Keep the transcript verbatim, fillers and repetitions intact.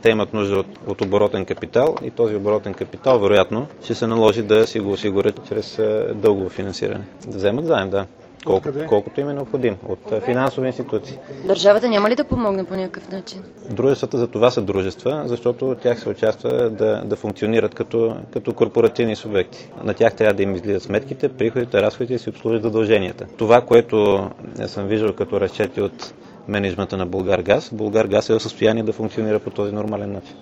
те имат нужда от, от оборотен капитал и този оборотен капитал вероятно ще се наложи да си го осигурят чрез дългово финансиране. Да вземат заем, да. Колко, колкото им е необходимо от финансови институции. Държавата няма ли да помогне по някакъв начин? Дружествата за това са дружества, защото от тях се очаква да, да функционират като, като корпоративни субекти. На тях трябва да им излизат сметките, приходите, разходите и си обслужат задълженията. Това, което съм виждал като разчети от мениджмънта на Булгаргаз, Булгаргаз е в състояние да функционира по този нормален начин.